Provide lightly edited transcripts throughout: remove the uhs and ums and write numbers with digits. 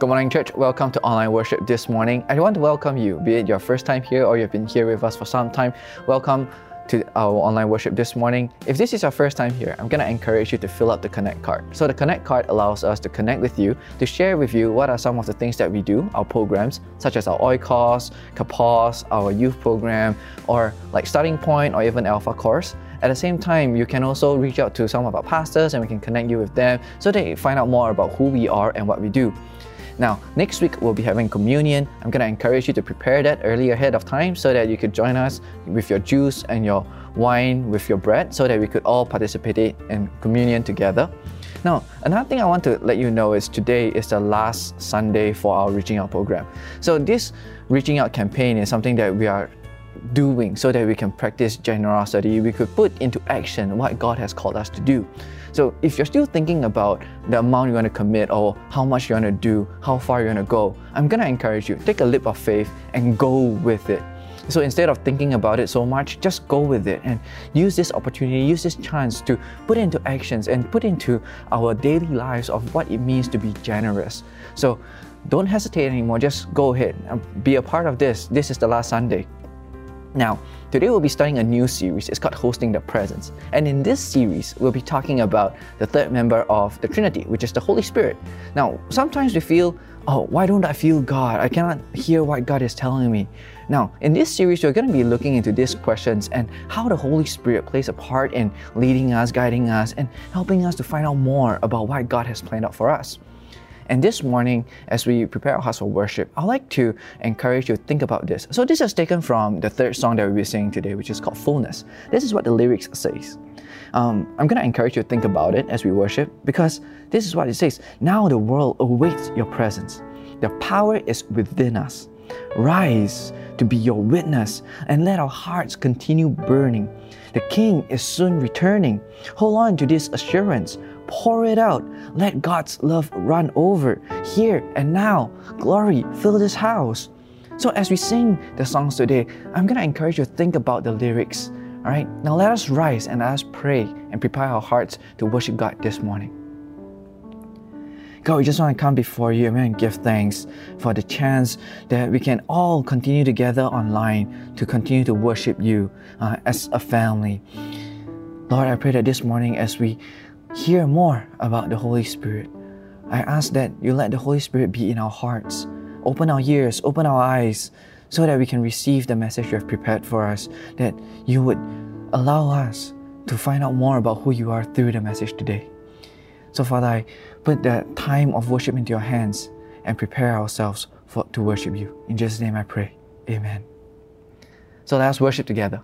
Good morning, church. Welcome to online worship this morning. I want to welcome you, be it your first time here or you've been here with us for some time. Welcome to our online worship this morning. If this is your first time here, I'm going to encourage you to fill out the Connect card. So the Connect card allows us to connect with you, to share with you what are some of the things that we do, our programs, such as our Oikos, Kapos, our youth program, or like Starting Point or even Alpha course. At the same time, you can also reach out to some of our pastors and we can connect you with them so that you find out more about who we are and what we do. Now, next week we'll be having communion. I'm going to encourage you to prepare that early ahead of time so that you could join us with your juice and your wine with your bread so that we could all participate in communion together. Now, another thing I want to let you know is today is the last Sunday for our Reaching Out program. So this Reaching Out campaign is something that we are doing so that we can practice generosity. We could put into action what God has called us to do. So if you're still thinking about the amount you want to commit or how much you want to do, how far you want to go, I'm going to encourage you, take a leap of faith and go with it. So instead of thinking about it so much, just go with it and use this opportunity, use this chance to put into actions and put into our daily lives of what it means to be generous. So don't hesitate anymore, just go ahead and be a part of this. This is the last Sunday. Now, today we'll be starting a new series. It's called Hosting the Presence. And in this series, we'll be talking about the third member of the Trinity, which is the Holy Spirit. Now, sometimes we feel, oh, why don't I feel God? I cannot hear what God is telling me. Now, in this series, we're going to be looking into these questions and how the Holy Spirit plays a part in leading us, guiding us, and helping us to find out more about what God has planned out for us. And this morning, as we prepare our hearts for worship, I'd like to encourage you to think about this. So this is taken from the third song that we'll be singing today, which is called Fullness. This is what the lyrics says. I'm going to encourage you to think about it as we worship, because this is what it says. Now the world awaits your presence. The power is within us. Rise to be your witness and let our hearts continue burning. The King is soon returning. Hold on to this assurance. Pour it out. Let God's love run over. Here and now, glory, fill this house. So as we sing the songs today, I'm going to encourage you to think about the lyrics. All right, now let us rise and let us pray and prepare our hearts to worship God this morning. God, we just want to come before you and give thanks for the chance that we can all continue together online to continue to worship you as a family. Lord, I pray that this morning as we hear more about the Holy Spirit, I ask that you let the Holy Spirit be in our hearts. Open our ears, open our eyes, so that we can receive the message you have prepared for us, that you would allow us to find out more about who you are through the message today. So Father, I put the time of worship into your hands and prepare ourselves to worship you. In Jesus' name I pray. Amen. So let us worship together.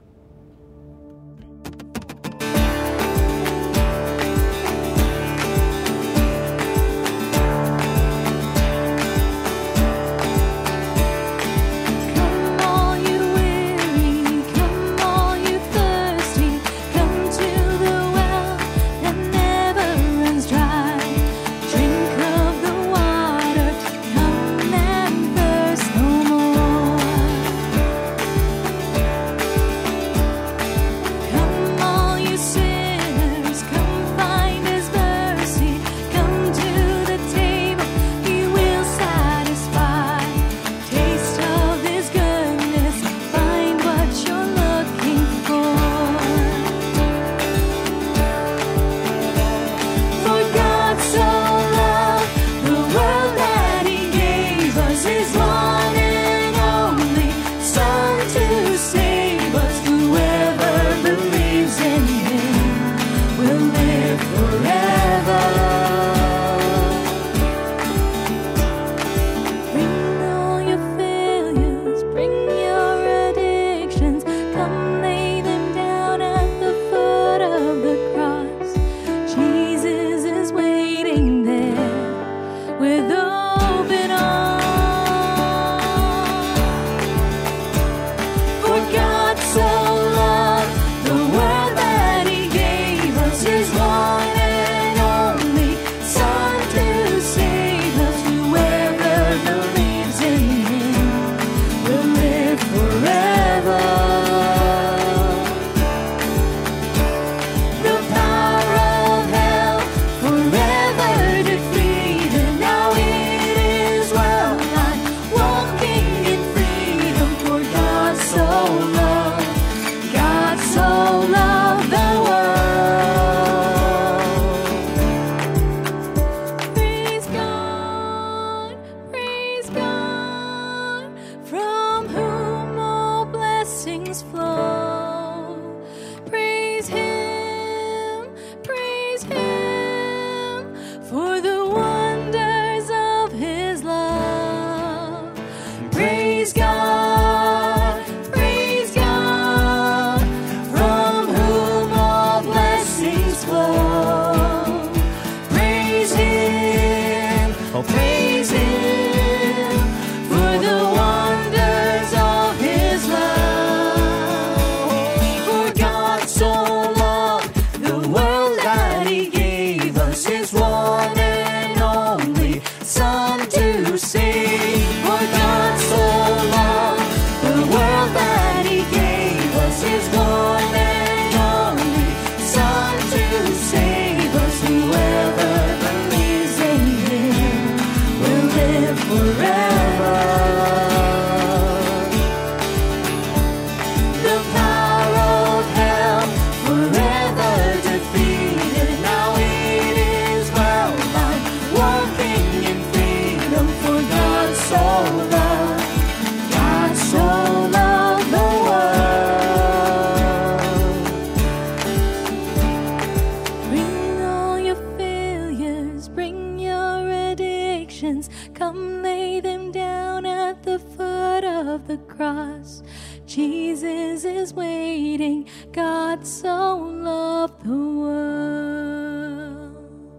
temptations, come lay them down at the foot of the cross. Jesus is waiting, God so loved the world.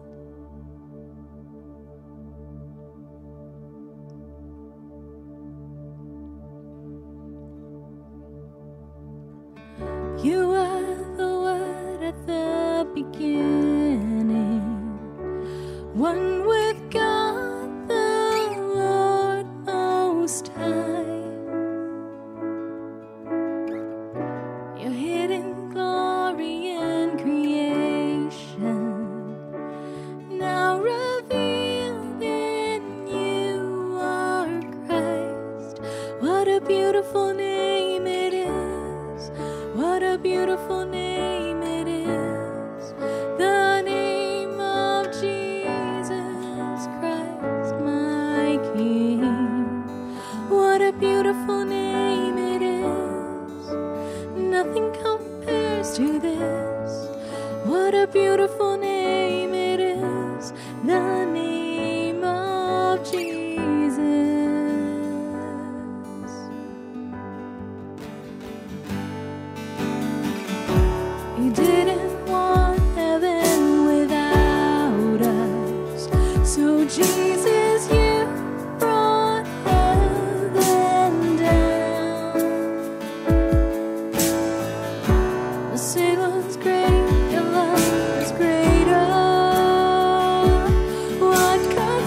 You are the Word at the beginning, one with God the Lord Most High. Your hidden glory in creation, now revealed in you are Christ. What a beautiful name it is. What a beautiful name it is, the name of Jesus Christ, my King. What a beautiful name it is, nothing compares to this. What a beautiful name it is, the name of Jesus. You didn't want heaven without us, so Jesus, you brought heaven down. The sin was great, your love was greater. What could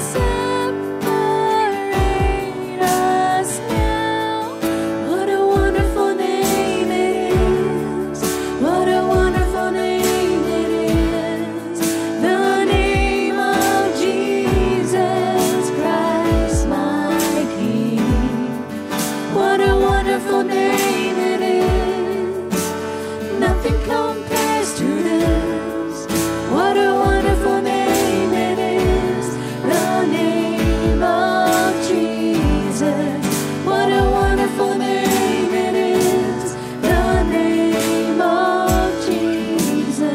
separate us now? What a wonderful name it is. What a wonderful name it is, the name of Jesus Christ, my King. What a wonderful name it is, nothing compares to this. What a wonderful name it is, the name of Jesus. What a wonderful name it is, the name of Jesus.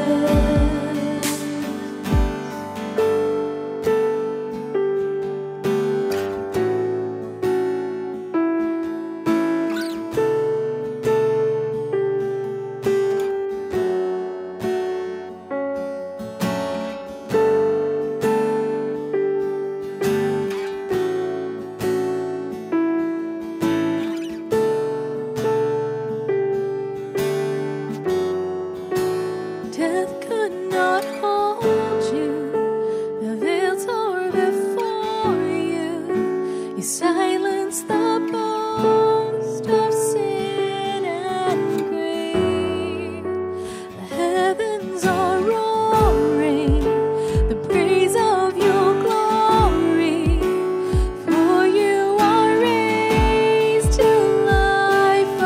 Death could not hold you, the veil tore before you. You silenced the boast of sin and grave. The heavens are roaring, the praise of your glory. For you are raised to life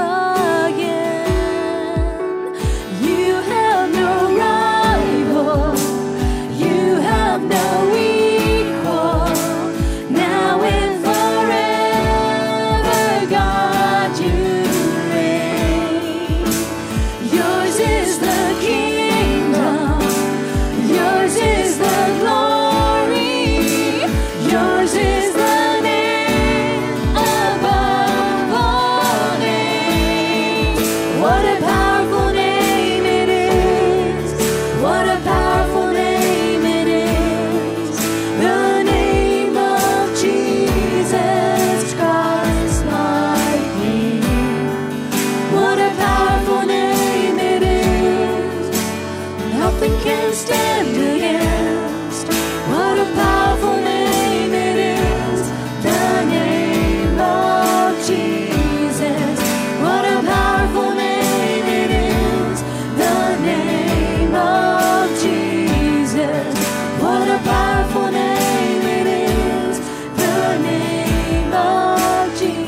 again. You have no rival, you have no equal. Now and forever, God, you reign. Yours is the kingdom, yours is the glory, yours is the name above all names. What a powerful name it is, what a powerful name it is, the name of Jesus Christ, my King. What a powerful name it is, nothing can stand against. What a powerful name it is, the name of Jesus. What a powerful name it is, the name of Jesus. What a powerful name it is, the name of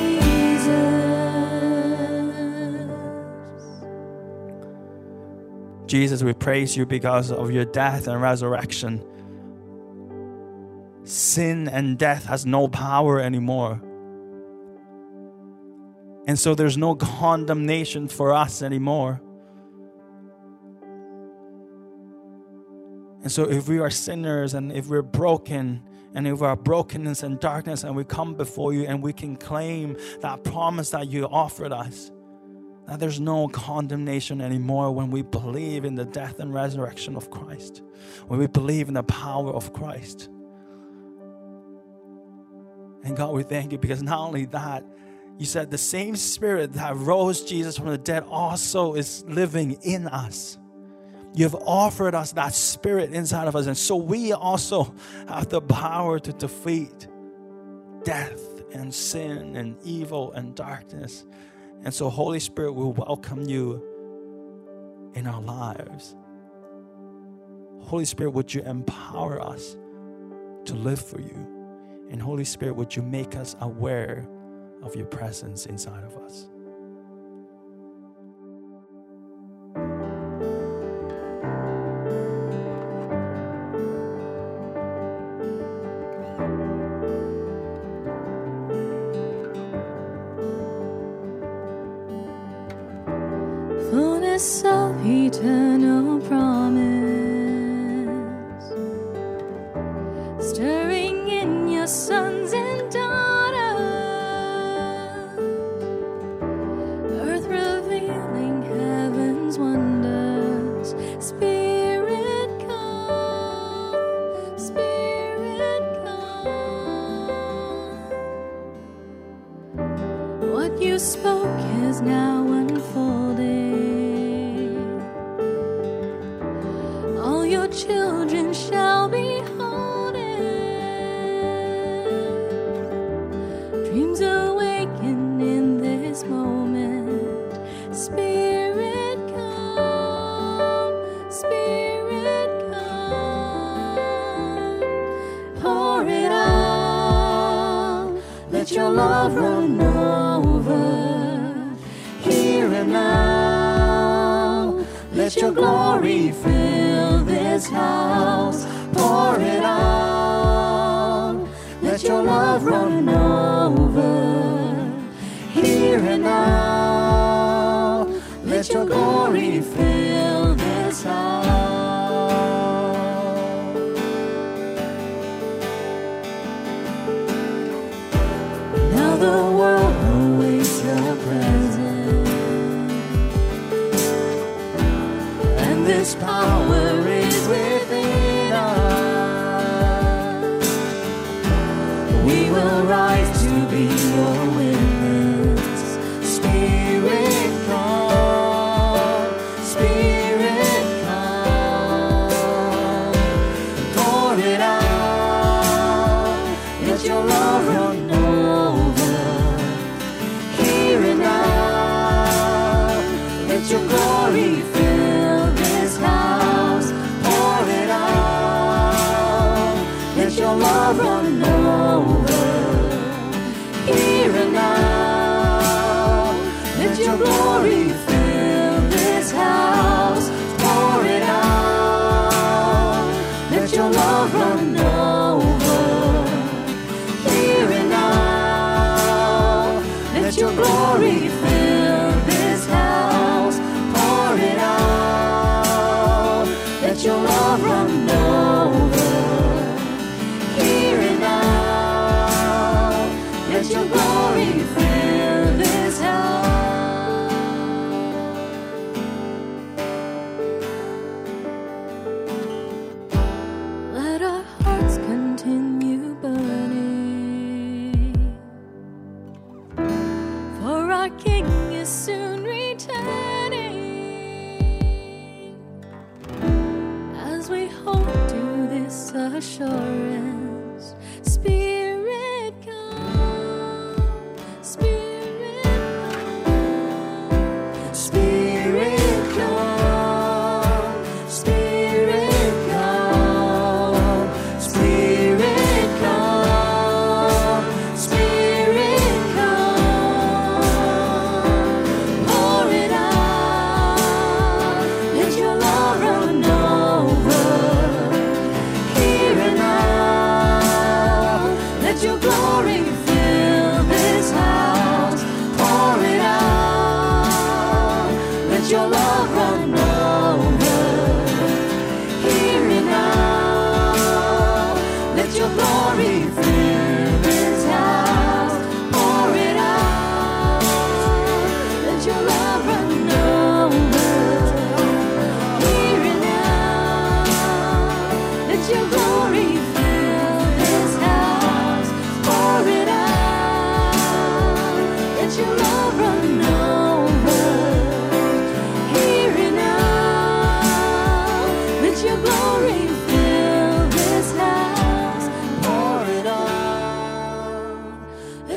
Jesus. Jesus, we praise you because of your death and resurrection. Sin and death has no power anymore. And so there's no condemnation for us anymore. And so if we are sinners and if we're broken and of our brokenness and darkness, and we come before you and we can claim that promise that you offered us, that there's no condemnation anymore when we believe in the death and resurrection of Christ, when we believe in the power of Christ. And God, we thank you because not only that, you said the same Spirit that rose Jesus from the dead also is living in us. You have offered us that Spirit inside of us. And so we also have the power to defeat death and sin and evil and darkness. And so Holy Spirit, we welcome you in our lives. Holy Spirit, would you empower us to live for you? And Holy Spirit, would you make us aware of your presence inside of us? Fullness of eternal promise, stirring in your sons and daughters, earth revealing heaven's wonders. Spirit come, Spirit come. What you spoke is now unfolding. All your children shall behold it. Dreams awaken in this moment. Spirit come, Spirit come. Pour it out, let your love run over. Here and now, let your glory fill this house. Pour it out, let your love run over. Here and now, let your glory fill this house. Now the world awaits your presence, and this power is within us. We will rise to be your witness. Spirit come, Spirit come. Pour it out, let your love run over. Here and now, let your glory fill this house. Pour it out, let your love run over. Here and now, let your glory fill this house. Pour it out, let your love run over. Here and now,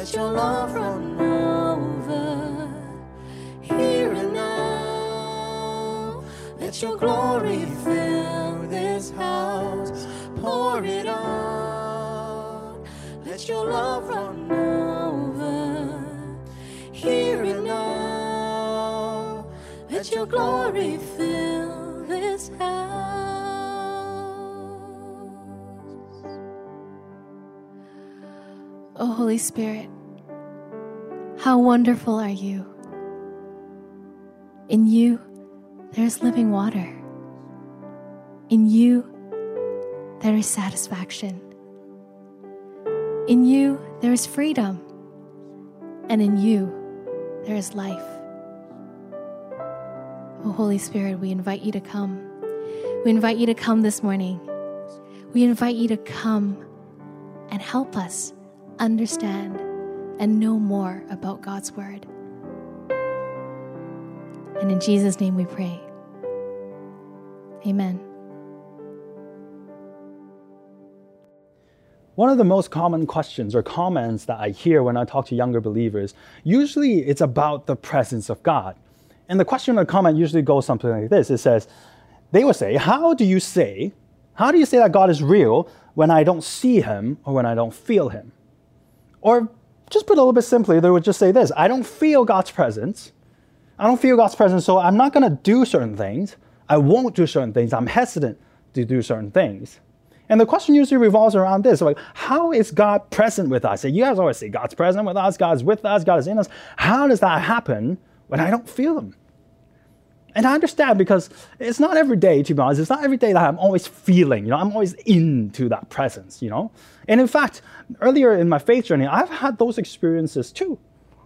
Let your love run over here and now. Let your glory fill this house. Pour it out. Let your love run over here and now. Let your glory fill this house. Oh, Holy Spirit, how wonderful are you. In you, there is living water. In you, there is satisfaction. In you, there is freedom. And in you, there is life. Oh, Holy Spirit, we invite you to come. We invite you to come this morning. We invite you to come and help us understand and know more about God's Word. And in Jesus' name we pray. Amen. One of the most common questions or comments that I hear when I talk to younger believers, usually it's about the presence of God. And the question or comment usually goes something like this. It says, they will say, how do you say that God is real when I don't see him or when I don't feel him? Or just put a little bit simply, they would just say this, I don't feel God's presence. I don't feel God's presence, so I'm not going to do certain things. I won't do certain things. I'm hesitant to do certain things. And the question usually revolves around this, like, how is God present with us? You guys always say God's present with us, God's with us, God is in us. How does that happen when I don't feel him? And I understand, because it's not every day, to be honest, it's not every day that I'm always feeling, I'm always into that presence, And in fact, earlier in my faith journey, I've had those experiences too.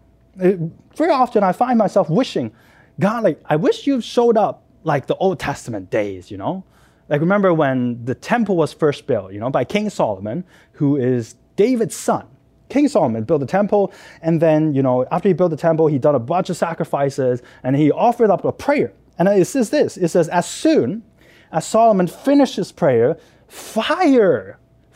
Very often I find myself wishing, God, I wish you showed up like the Old Testament days, Like remember when the temple was first built, by King Solomon, who is David's son. King Solomon built the temple, and then, after he built the temple, he done a bunch of sacrifices, and he offered up a prayer. And it says this, it says, as soon as Solomon finished his prayer, fire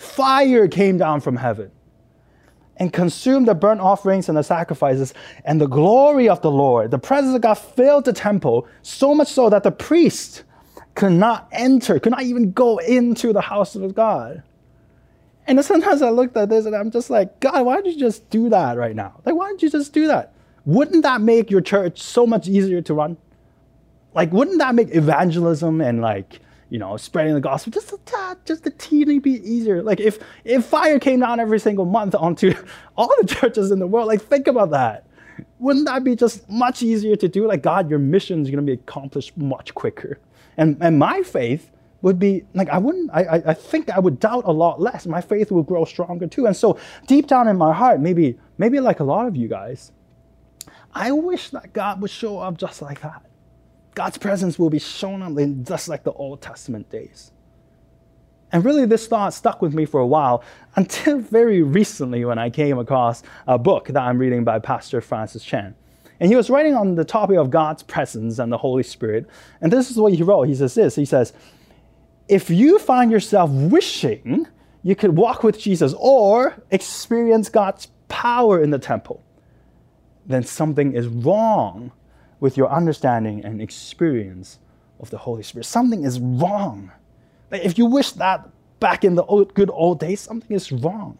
came down from heaven and consumed the burnt offerings and the sacrifices, and the glory of the Lord, the presence of God filled the temple, so much so that the priest could not even go into the house of God. And sometimes I looked at this and I'm just like, God, why don't you just do that right now? Why don't you just do that? Wouldn't that make your church so much easier to run? Wouldn't that make evangelism and spreading the gospel just a teeny bit easier? If fire came down every single month onto all the churches in the world, think about that. Wouldn't that be just much easier to do? God, your mission is going to be accomplished much quicker. And my faith would be, I think I would doubt a lot less. My faith will grow stronger too. And so deep down in my heart, maybe like a lot of you guys, I wish that God would show up just like that. God's presence will be shown up in just like the Old Testament days. And really this thought stuck with me for a while until very recently when I came across a book that I'm reading by Pastor Francis Chan. And he was writing on the topic of God's presence and the Holy Spirit. And this is what he wrote. He says this, he says, if you find yourself wishing you could walk with Jesus or experience God's power in the temple, then something is wrong with your understanding and experience of the Holy Spirit. Something is wrong. If you wish that back in the good old days, something is wrong.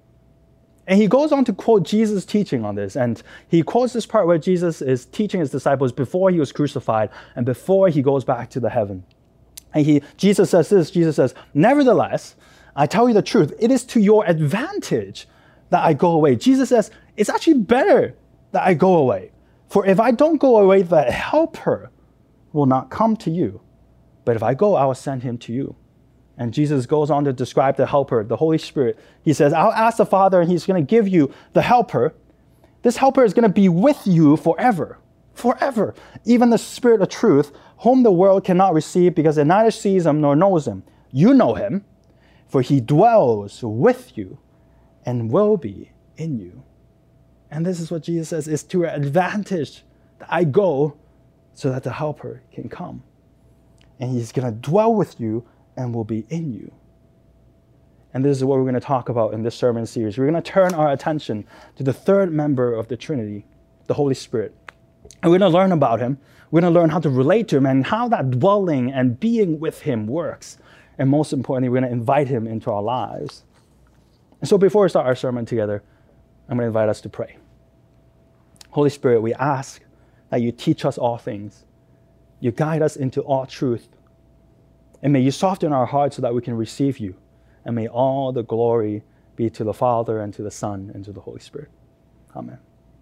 And he goes on to quote Jesus' teaching on this. And he quotes this part where Jesus is teaching his disciples before he was crucified and before he goes back to the heaven. And Jesus says this, Jesus says, nevertheless, I tell you the truth, it is to your advantage that I go away. Jesus says, it's actually better that I go away. For if I don't go away, the helper will not come to you. But if I go, I will send him to you. And Jesus goes on to describe the helper, the Holy Spirit. He says, I'll ask the Father, and he's going to give you the helper. This helper is going to be with you forever. Forever. Even the Spirit of truth, whom the world cannot receive because it neither sees him nor knows him. You know him, for he dwells with you and will be in you. And this is what Jesus says, is to your advantage that I go so that the helper can come. And he's going to dwell with you and will be in you. And this is what we're going to talk about in this sermon series. We're going to turn our attention to the third member of the Trinity, the Holy Spirit. And we're going to learn about him. We're going to learn how to relate to him and how that dwelling and being with him works. And most importantly, we're going to invite him into our lives. And so before we start our sermon together, I'm going to invite us to pray. Holy Spirit, we ask that you teach us all things. You guide us into all truth. And may you soften our hearts so that we can receive you. And may all the glory be to the Father and to the Son and to the Holy Spirit. Amen.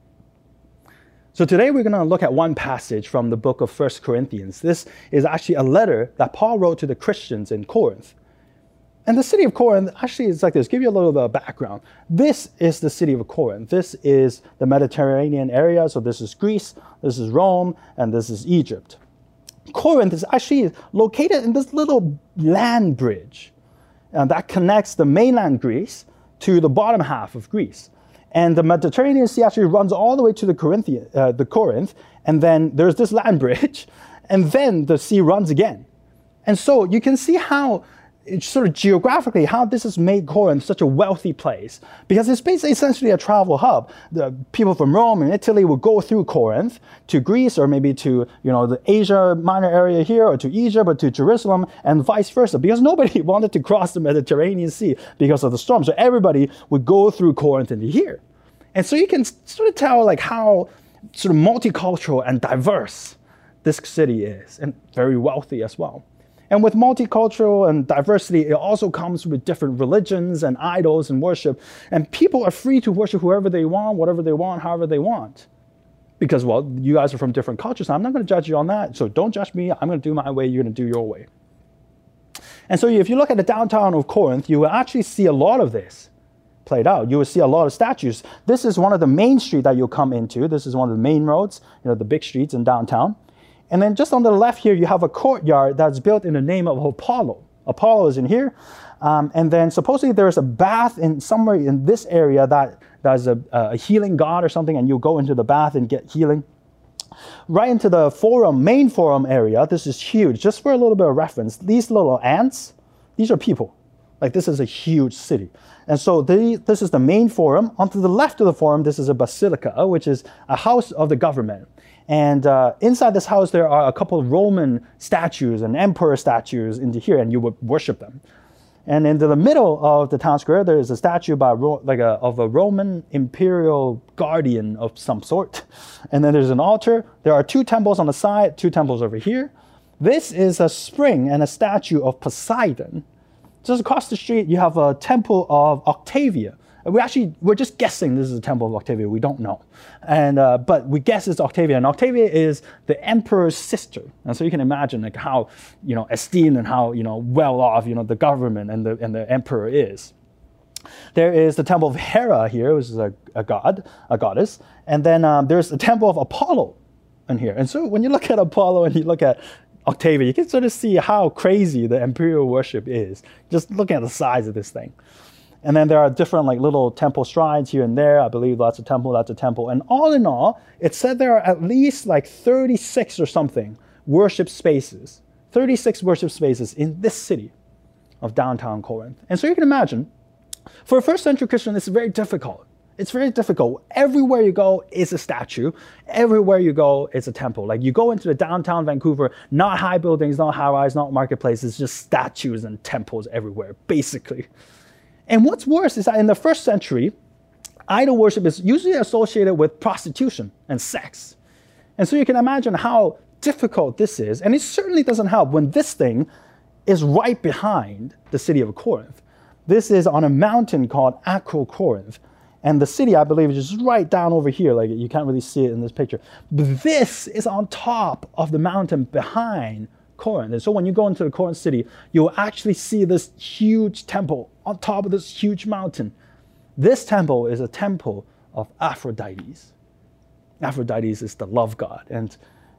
So today we're going to look at one passage from the book of 1 Corinthians. This is actually a letter that Paul wrote to the Christians in Corinth. And the city of Corinth actually is like this. Give you a little bit of background. This is the city of Corinth. This is the Mediterranean area. So this is Greece, this is Rome, and this is Egypt. Corinth is actually located in this little land bridge that connects the mainland Greece to the bottom half of Greece. And the Mediterranean Sea actually runs all the way to the Corinth, and then there's this land bridge, and then the sea runs again. And so you can see how, sort of geographically, how this has made Corinth such a wealthy place, because it's basically essentially a travel hub. The people from Rome and Italy would go through Corinth to Greece, or maybe to the Asia Minor area here, or to Egypt, or to Jerusalem, and vice versa, because nobody wanted to cross the Mediterranean Sea because of the storm. So everybody would go through Corinth into here. And so you can sort of tell like how sort of multicultural and diverse this city is, and very wealthy as well. And with multicultural and diversity, it also comes with different religions and idols and worship. And people are free to worship whoever they want, whatever they want, however they want. Because, well, you guys are from different cultures. So I'm not going to judge you on that. So don't judge me. I'm going to do my way. You're going to do your way. And so if you look at the downtown of Corinth, you will actually see a lot of this played out. You will see a lot of statues. This is one of the main streets that you'll come into. This is one of the main roads, the big streets in downtown. And then just on the left here, you have a courtyard that's built in the name of Apollo. Apollo is in here. And then supposedly there's a bath somewhere in this area that's a healing god or something, and you'll go into the bath and get healing. Right into the main forum area, this is huge. Just for a little bit of reference, these little ants, these are people. Like, this is a huge city. And so this is the main forum. Onto the left of the forum, this is a basilica, which is a house of the government. And inside this house, there are a couple of Roman statues and emperor statues into here, and you would worship them. And into the middle of the town square, there is a statue of a Roman imperial guardian of some sort. And then there's an altar. There are 2 temples on the side, 2 temples over here. This is a spring and a statue of Poseidon. Just across the street, you have a temple of Octavia. We're just guessing this is a temple of Octavia. We don't know. And but we guess it's Octavia. And Octavia is the emperor's sister. And so you can imagine like how, esteemed and how, well off, the government and the emperor is. There is the temple of Hera here, which is a goddess. And then there's the temple of Apollo in here. And so when you look at Apollo and you look at Octavia, you can sort of see how crazy the imperial worship is, just looking at the size of this thing. And then there are different little temple shrines here and there. I believe that's a temple, that's a temple. And all in all, it said there are at least 36 or something worship spaces, 36 worship spaces in this city of downtown Corinth. And so you can imagine, for a first century Christian, it's very difficult. It's very difficult. Everywhere you go is a statue. Everywhere you go is a temple. Like, you go into the downtown Vancouver, not high buildings, not high-rise, not marketplaces, just statues and temples everywhere, basically. And what's worse is that in the first century, idol worship is usually associated with prostitution and sex. And so you can imagine how difficult this is. And it certainly doesn't help when this thing is right behind the city of Corinth. This is on a mountain called Acrocorinth. And the city, I believe, is just right down over here. Like, you can't really see it in this picture. But this is on top of the mountain behind Corinth. And so when you go into the Corinth city, you'll actually see this huge temple on top of this huge mountain. This temple is a temple of Aphrodite. Aphrodite is the love god. And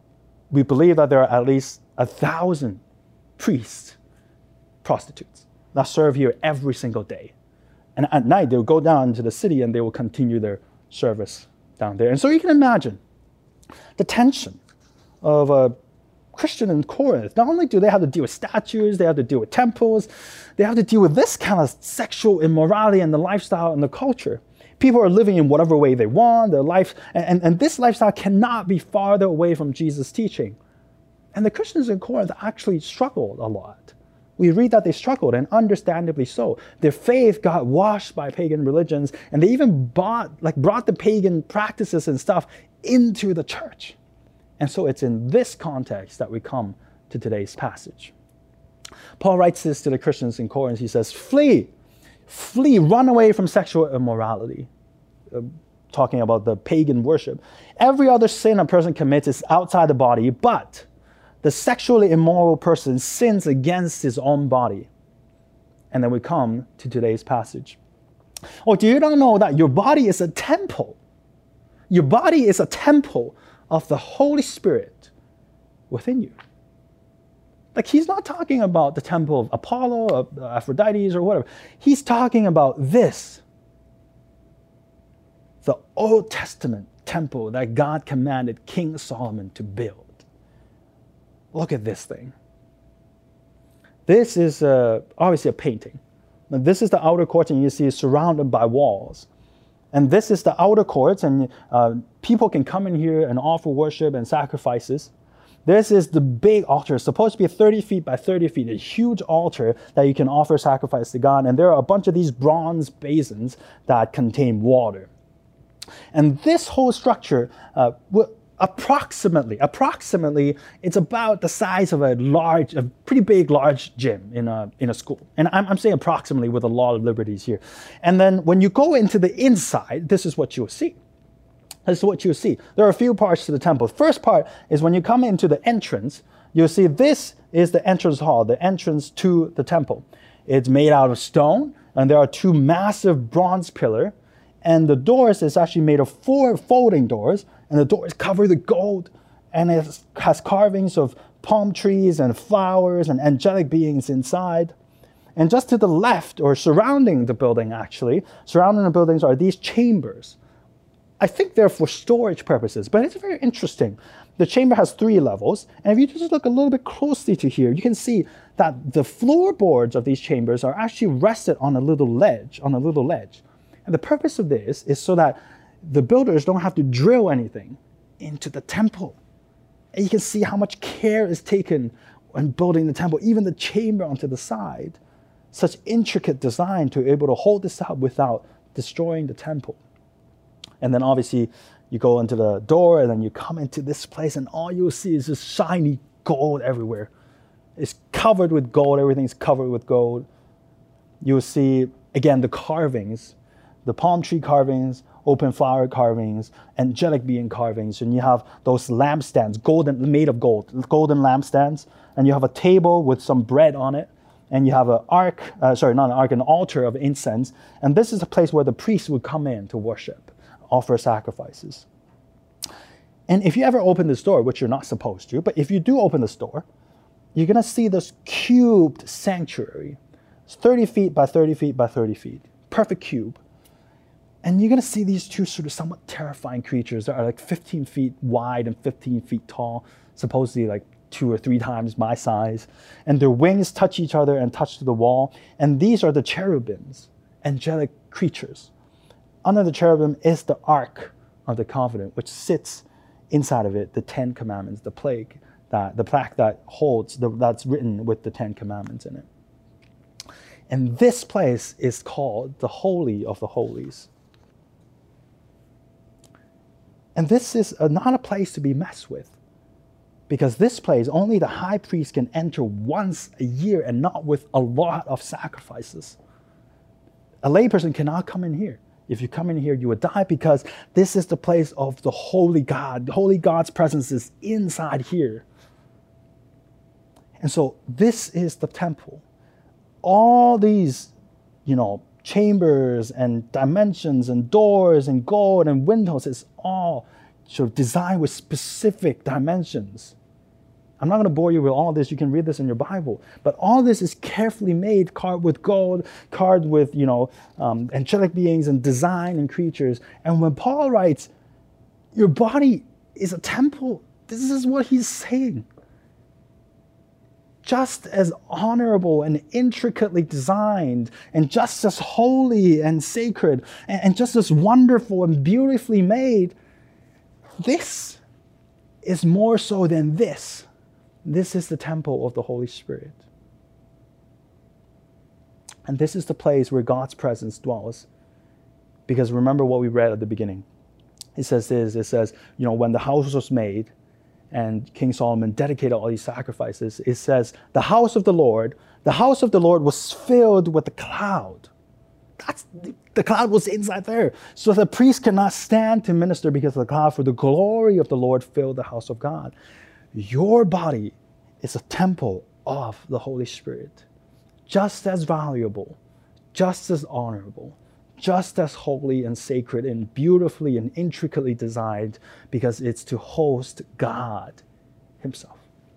we believe that there are at least 1,000 priests, prostitutes, that serve here every single day. And at night, they'll go down to the city and they will continue their service down there. And so you can imagine the tension of a Christians in Corinth, not only do they have to deal with statues, they have to deal with temples, they have to deal with this kind of sexual immorality and the lifestyle and the culture. People are living in whatever way they want, their life, and this lifestyle cannot be farther away from Jesus' teaching. And the Christians in Corinth actually struggled a lot. We read that they struggled, and understandably so. Their faith got washed by pagan religions, and they even brought the pagan practices and stuff into the church. And so it's in this context that we come to today's passage. Paul writes this to the Christians in Corinth. He says, flee, run away from sexual immorality. Talking about the pagan worship. Every other sin a person commits is outside the body, but the sexually immoral person sins against his own body. And then we come to today's passage. Oh, do you not know that your body is a temple? Your body is a temple of the Holy Spirit within you. Like, he's not talking about the temple of Apollo, of Aphrodite, or whatever. He's talking about this. The Old Testament temple that God commanded King Solomon to build. Look at this thing. This is obviously a painting. Now, this is the outer court, and you see it's surrounded by walls. And this is the outer courts, and people can come in here and offer worship and sacrifices. This is the big altar. It's supposed to be 30 feet by 30 feet, a huge altar that you can offer sacrifice to God. And there are a bunch of these bronze basins that contain water. And this whole structure, approximately, it's about the size of a pretty big, large gym in a school. And I'm saying approximately with a lot of liberties here. And then when you go into the inside, this is what you'll see. This is what you'll see. There are a few parts to the temple. The first part is when you come into the entrance, you'll see this is the entrance hall, the entrance to the temple. It's made out of stone, and there are two massive bronze pillars. And the doors is actually made of 4 folding doors, and the door is covered with gold, and it has carvings of palm trees and flowers and angelic beings inside. And just to the left, or surrounding the building actually, surrounding the buildings are these chambers. I think they're for storage purposes, but it's very interesting. The chamber has 3 levels, and if you just look a little bit closely to here, you can see that the floorboards of these chambers are actually rested on a little ledge, And the purpose of this is so that the builders don't have to drill anything into the temple. And you can see how much care is taken when building the temple, even the chamber onto the side. Such intricate design to be able to hold this up without destroying the temple. And then obviously you go into the door, and then you come into this place, and all you'll see is this shiny gold everywhere. It's covered with gold, everything's covered with gold. You'll see, again, the carvings, the palm tree carvings, open flower carvings, angelic being carvings, and you have those lampstands, made of gold, golden lampstands, and you have a table with some bread on it, and you have an altar of incense, and this is a place where the priests would come in to worship, offer sacrifices. And if you ever open this door, which you're not supposed to, but if you do open this door, you're going to see this cubed sanctuary. It's 30 feet by 30 feet by 30 feet, perfect cube. And you're going to see these two sort of somewhat terrifying creatures that are like 15 feet wide and 15 feet tall, supposedly like 2 or 3 times my size. And their wings touch each other and touch to the wall. And these are the cherubims, angelic creatures. Under the cherubim is the Ark of the Covenant, which sits inside of it, the 10 Commandments, the plaque that holds, that's written with the 10 Commandments in it. And this place is called the Holy of the Holies. And this is not a place to be messed with, because this place, only the high priest can enter once a year, and not with a lot of sacrifices. A layperson cannot come in here. If you come in here, you would die, because this is the place of the holy God. Holy God's presence is inside here. And so this is the temple. All these, chambers and dimensions and doors and gold and windows is all sort of designed with specific dimensions. I'm not going to bore you with all this. You can read this in your Bible. But all this is carefully made, carved with gold, carved with, angelic beings and design and creatures. And when Paul writes, your body is a temple, this is what he's saying. just as honorable and intricately designed, and just as holy and sacred, and just as wonderful and beautifully made, this is more so than this. This is the temple of the Holy Spirit. And this is the place where God's presence dwells. Because remember what we read at the beginning. It says, when the house was made, and King Solomon dedicated all these sacrifices, it says, the house of the Lord was filled with the cloud. The cloud was inside there. So the priest cannot stand to minister because of the cloud, for the glory of the Lord filled the house of God. Your body is a temple of the Holy Spirit, just as valuable, just as honorable, just as holy and sacred and beautifully and intricately designed, because it's to host God himself.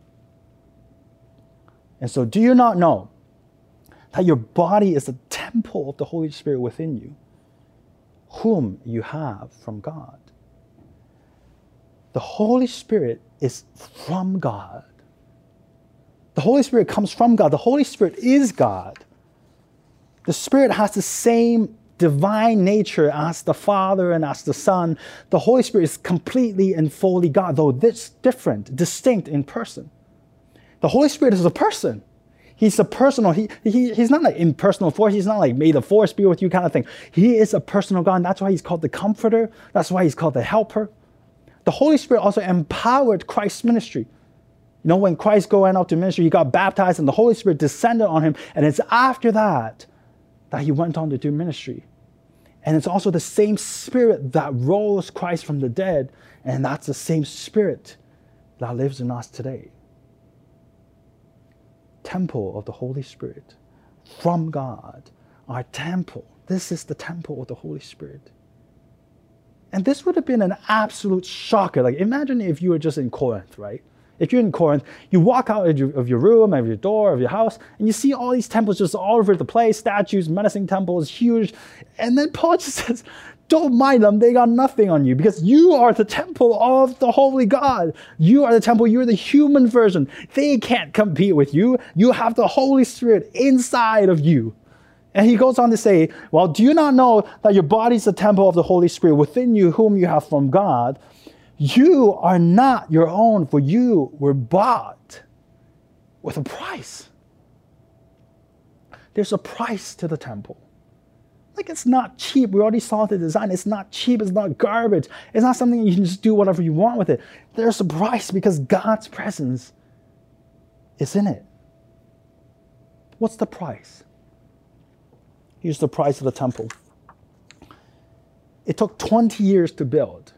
And so do you not know that your body is the temple of the Holy Spirit within you, whom you have from God? The Holy Spirit is from God. The Holy Spirit comes from God. The Holy Spirit is God. The Spirit has the same divine nature as the Father and as the Son. The Holy Spirit is completely and fully God, though this different, distinct in person. The Holy Spirit is a person. He's a personal, he's not like impersonal force. He's not like, may the force be with you kind of thing. He is a personal God, and that's why he's called the Comforter. That's why he's called the Helper. The Holy Spirit also empowered Christ's ministry. You know, when Christ went out to ministry, he got baptized and the Holy Spirit descended on him. And it's after that he went on to do ministry. And it's also the same Spirit that rose Christ from the dead. And that's the same Spirit that lives in us today. Temple of the Holy Spirit from God, our temple. This is the temple of the Holy Spirit. And this would have been an absolute shocker. Like, imagine if you were just in Corinth, right? If you're in Corinth, you walk out of your room, of your door, of your house, and you see all these temples just all over the place, statues, menacing temples, huge. And then Paul just says, don't mind them, they got nothing on you, because you are the temple of the Holy God. You are the temple, you're the human version. They can't compete with you. You have the Holy Spirit inside of you. And he goes on to say, well, do you not know that your body is the temple of the Holy Spirit within you, whom you have from God? You are not your own, for you were bought with a price. There's a price to the temple. Like, it's not cheap. We already saw the design. It's not cheap. It's not garbage. It's not something you can just do whatever you want with it. There's a price because God's presence is in it. What's the price? Here's the price of the temple. It took 20 years to build.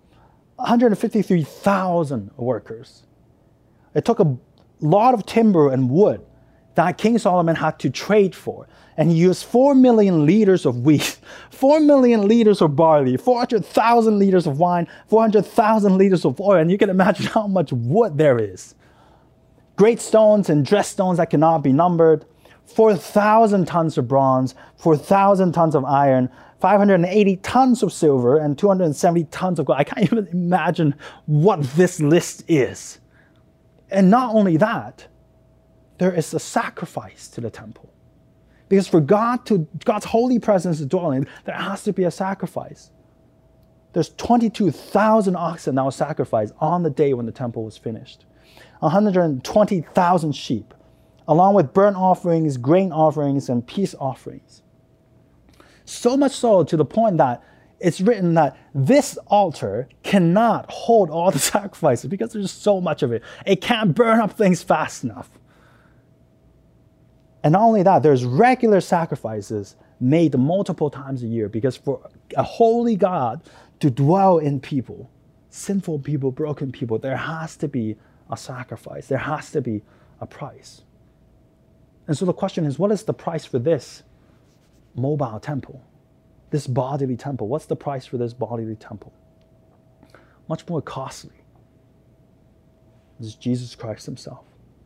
153,000 workers. It took a lot of timber and wood that King Solomon had to trade for. And he used 4 million liters of wheat, 4 million liters of barley, 400,000 liters of wine, 400,000 liters of oil. And you can imagine how much wood there is. Great stones and dressed stones that cannot be numbered, 4,000 tons of bronze, 4,000 tons of iron, 580 tons of silver, and 270 tons of gold. I can't even imagine what this list is. And not only that, there is a sacrifice to the temple. Because for God's holy presence to dwell in, there has to be a sacrifice. There's 22,000 oxen that were sacrificed on the day when the temple was finished. 120,000 sheep, along with burnt offerings, grain offerings, and peace offerings. So much so to the point that it's written that this altar cannot hold all the sacrifices because there's so much of it. It can't burn up things fast enough. And not only that, there's regular sacrifices made multiple times a year, because for a holy God to dwell in people, sinful people, broken people, there has to be a sacrifice. There has to be a price. And so the question is, what is the price for this mobile temple, this bodily temple? What's the price for this bodily temple? Much more costly. This is Jesus Christ himself.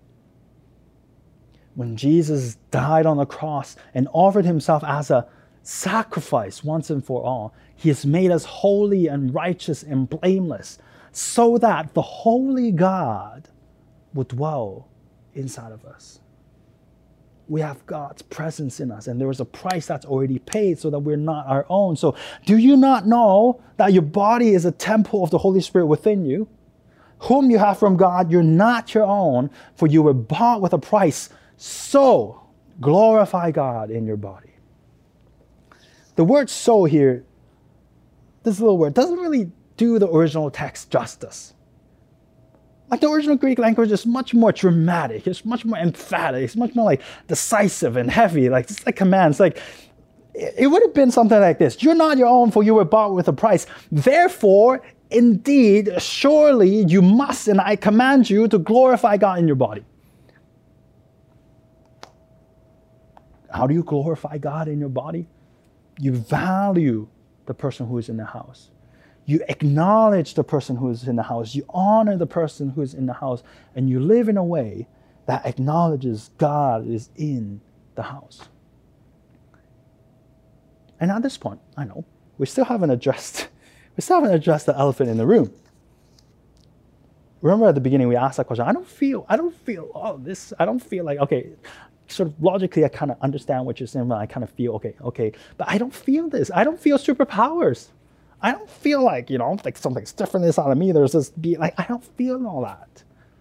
When Jesus died on the cross and offered himself as a sacrifice once and for all, he has made us holy and righteous and blameless, so that the holy God would dwell inside of us. We have God's presence in us, and there is a price that's already paid so that we're not our own. So do you not know that your body is a temple of the Holy Spirit within you, whom you have from God? You're not your own, for you were bought with a price. So glorify God in your body. The word so here, this little word, doesn't really do the original text justice. Like the original Greek language is much more dramatic. It's much more emphatic. It's much more like decisive and heavy. Like it's like commands. Like it would have been something like this: "You're not your own, for you were bought with a price. Therefore, indeed, surely you must, and I command you to glorify God in your body." How do you glorify God in your body? You value the person who is in the house. You acknowledge the person who is in the house. You honor the person who is in the house. And you live in a way that acknowledges God is in the house. And at this point, I know, we still haven't addressed the elephant in the room. Remember at the beginning we asked that question, I don't feel all this. I don't feel like, okay, sort of logically I kind of understand what you're saying, but I kind of feel, okay. But I don't feel this. I don't feel superpowers. I don't feel like, like something's different inside of me. There's this I don't feel all that.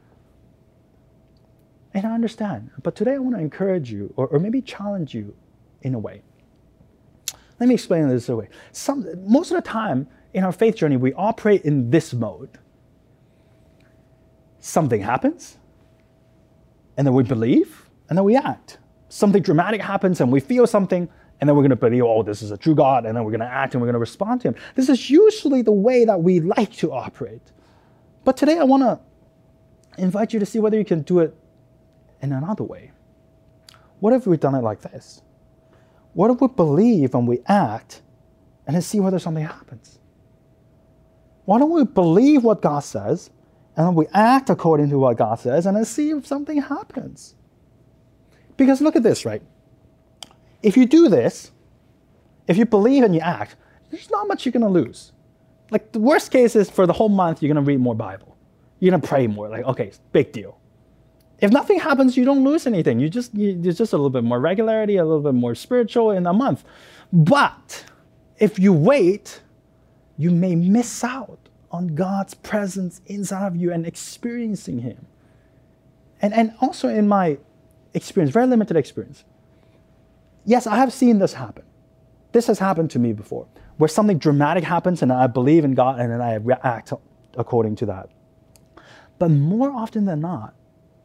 And I understand. But today I want to encourage you, or maybe challenge you in a way. Let me explain this a way. Most of the time in our faith journey, we operate in this mode. Something happens, and then we believe, and then we act. Something dramatic happens, and we feel something, and then we're going to believe, oh, this is a true God, and then we're going to act, and we're going to respond to him. This is usually the way that we like to operate. But today I want to invite you to see whether you can do it in another way. What if we've done it like this? What if we believe and we act, and then see whether something happens? Why don't we believe what God says, and then we act according to what God says, and then see if something happens? Because look at this, right? If you do this, if you believe and you act, there's not much you're going to lose. Like the worst case is for the whole month, you're going to read more Bible. You're going to pray more. Like, okay, big deal. If nothing happens, you don't lose anything. There's just a little bit more regularity, a little bit more spiritual in a month. But if you wait, you may miss out on God's presence inside of you and experiencing him. And also in my experience, very limited experience, yes, I have seen this happen. This has happened to me before, where something dramatic happens and I believe in God and then I react according to that. But more often than not,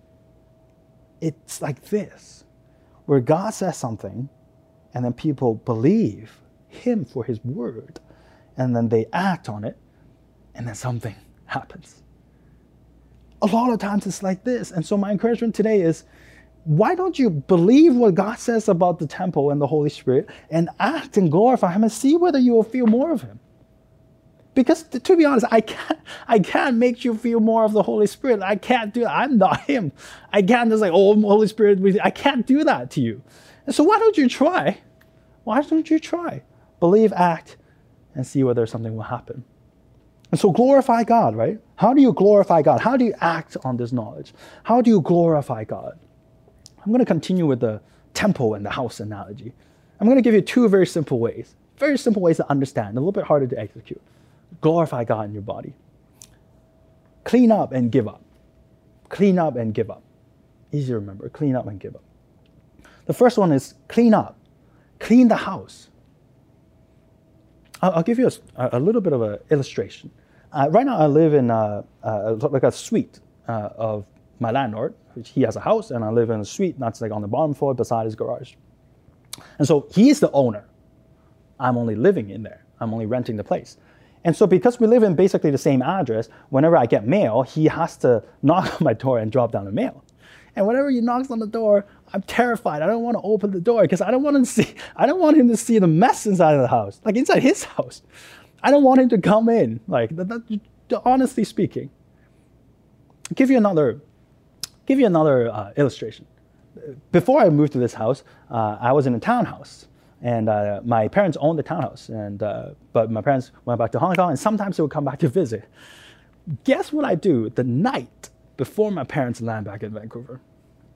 it's like this, where God says something and then people believe him for his word and then they act on it and then something happens. A lot of times it's like this. And so my encouragement today is, why don't you believe what God says about the temple and the Holy Spirit and act and glorify him and see whether you will feel more of him? Because to be honest, I can't make you feel more of the Holy Spirit. I can't do that. I'm not him. I can't just like, oh, Holy Spirit, I can't do that to you. And so why don't you try? Why don't you try? Believe, act, and see whether something will happen. And so glorify God, right? How do you glorify God? How do you act on this knowledge? How do you glorify God? I'm going to continue with the temple and the house analogy. I'm going to give you two very simple ways to understand, a little bit harder to execute. Glorify God in your body. Clean up and give up. Clean up and give up. Easy to remember, clean up and give up. The first one is clean up. Clean the house. I'll give you a little bit of an illustration. Right now I live in like a suite of my landlord. He has a house and I live in a suite that's like on the bottom floor beside his garage. And so he's the owner. I'm only living in there. I'm only renting the place. And so because we live in basically the same address, whenever I get mail, he has to knock on my door and drop down the mail. And whenever he knocks on the door, I'm terrified. I don't want to open the door because I don't want him to see the mess inside of the house, like inside his house. I don't want him to come in, like honestly speaking. I'll give you another illustration. Before I moved to this house, I was in a townhouse, and my parents owned the townhouse. But my parents went back to Hong Kong, and sometimes they would come back to visit. Guess what I do the night before my parents land back in Vancouver?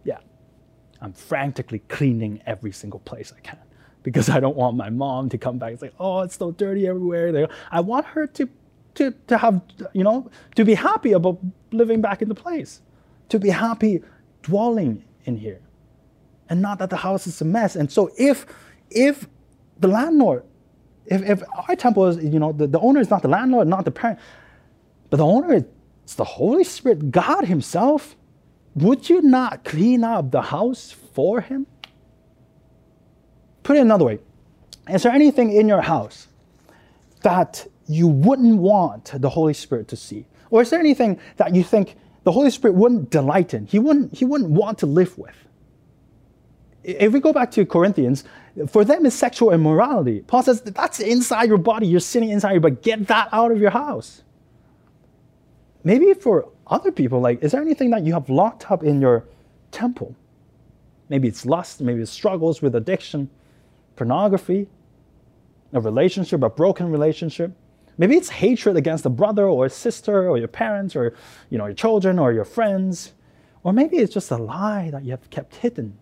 Yeah, I'm frantically cleaning every single place I can because I don't want my mom to come back and say, oh, it's so dirty everywhere. I want her to have, to be happy about living back in the place, to be happy dwelling in here, and not that the house is a mess. And so if the landlord, if our temple is, the owner is not the landlord, not the parent, but the owner is the Holy Spirit, God himself, would you not clean up the house for him? Put it another way. Is there anything in your house that you wouldn't want the Holy Spirit to see? Or is there anything that you think the Holy Spirit wouldn't delight in? He wouldn't want to live with? If we go back to Corinthians, for them it's sexual immorality. Paul says, that's inside your body. You're sitting inside you, but get that out of your house. Maybe for other people, is there anything that you have locked up in your temple? Maybe it's lust, maybe it's struggles with addiction, pornography, a relationship, a broken relationship. Maybe it's hatred against a brother or a sister or your parents or your children or your friends. Or maybe it's just a lie that you have kept hidden.